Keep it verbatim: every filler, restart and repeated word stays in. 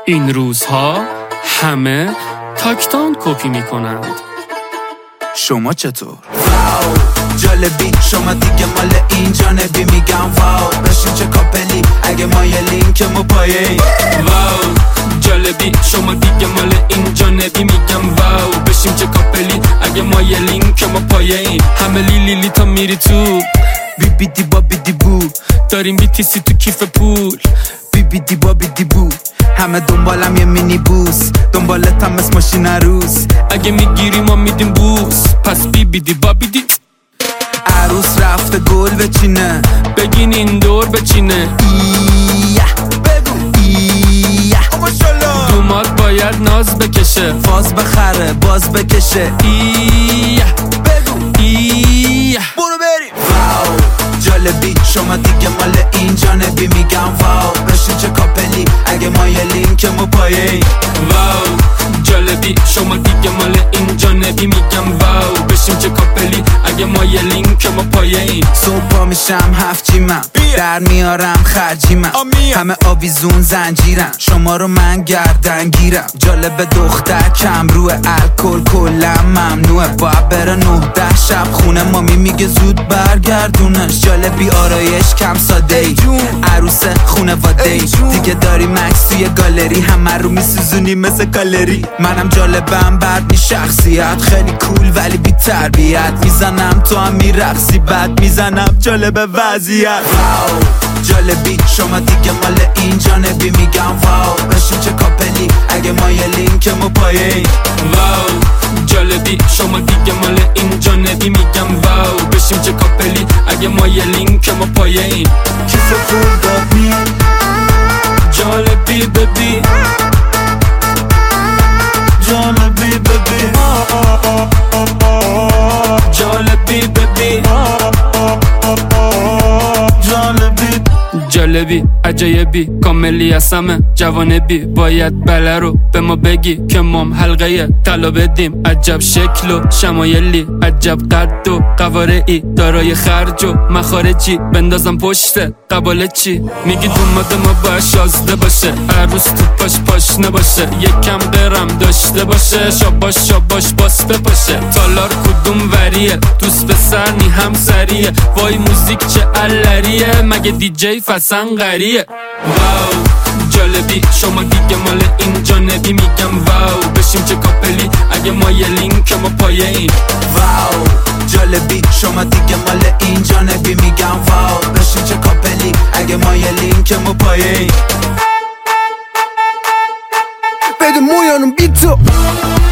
این روزها همه تاکتان کپی میکنند. شما چطور؟ واو جالبی شما دیگه مال این جانبی میگم واو بشین چه کاپلی اگه ما یه لینکمو پایه. واو جالبی شما دیگه مال این جانبی میگم واو بشیم چه کاپلی اگه ما یه لینکمو پایه. همه لیلی لی تا میری تو بی بی دی با بی دی بو داریم بیتیسی تو کیف پول. بی بی دی با بی دی بو همه دنبالم یه مینی بوس دنبالتم مثل ماشین عروس. اگه میگیری ما میدیم بوس پس بی بی دی با بی دی. عروس رفته گل بچینه بگین این دور بچینه. ایه بگو ایه دومات باید ناز بکشه فاز بخره باز بکشه. ایه بگو ایه برو بریم. واو جالبی شما دیگه مال این جانبی میگم واو بشین چه کاپلی اگه ما یه لینکمو پایه. واو جالبی شما دیگه مال این جانبی میگم واو بشیم چه کاپلی اگه ما یه لینکمو پایه. صبح پا میشم هفت جیمم در میارم خرجیمم همه آویزون زنجیرم شما رو من گردن گیرم. جالب دختر کم روی الکل کلا ممنوعه باید بره نه ده شب خونه مامی میگه زود برگردونش. جالبی آرایش کم ساده ای عروس خونواده ای دیگه داری مکس توی گالری همه رو میسوزونی مثل کالری. منم جالبم بعد نی شخصیت خیلی کول ولی بی تربیت میزنم تو هم میرقصی بعد میزنم جالب وضعیت. واو جالبی شما دیگه مال این جانبی میگم واو بشین چه کاپلی اگه ما یه لینکمو پایه. واو جالبی شما دیگه مال این جانبی میگم واو بشیم چه کاپلی اگه ما یه لینکمو پایه. کیف پول دادی جالبی ببی جالبی ببی جالبی ببی جالبی جالبی عجایبی کاملی هستمه جوانبی باید بله رو به ما بگی که مام حلقه طلا بدیم. عجب شکل و شمایلی عجب قد و قوارعی دارای خرج و مخارجی بندازم پشت قباله چی میگی دوماده ما باید شازده باشه عروس تو پاش پاش نباشه یکم درم داشته باشه شاباش شاباش باس بپاشه. تالار کدوم وریه دوست به سرنی هم سریه وای موزیک چه علریه مگه دیجی فسن غریه. واو جالبی شما دیگه مال این جانبی میگم واو بشیم چه کاپلی اگه ما یه لینکمو پایه. واو جالبی شما دیگه مال این جانبی میگم واو بشین چه کاپلی اگه ما یه لینکمو پایه. بده مویانم بی تو